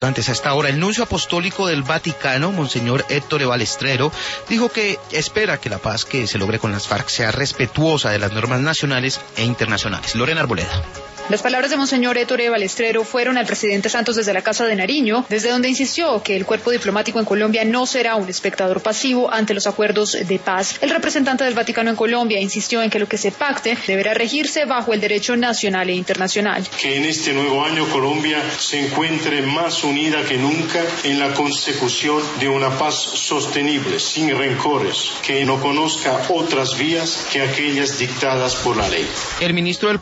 Antes, hasta ahora, el nuncio apostólico del Vaticano, Monseñor Ettore Balestrero, dijo que espera que la paz que se logre con las FARC sea respetuosa de las normas nacionales e internacionales. Lorena Arboleda. Las palabras de Monseñor Ettore Balestrero fueron al presidente Santos desde la Casa de Nariño, desde donde insistió que el cuerpo diplomático en Colombia no será un espectador pasivo ante los acuerdos de paz. El representante del Vaticano en Colombia insistió en que lo que se pacte deberá regirse bajo el derecho nacional e internacional. Que en este nuevo año Colombia se encuentre más unida que nunca en la consecución de una paz sostenible, sin rencores, que no conozca otras vías que aquellas dictadas por la ley. El ministro del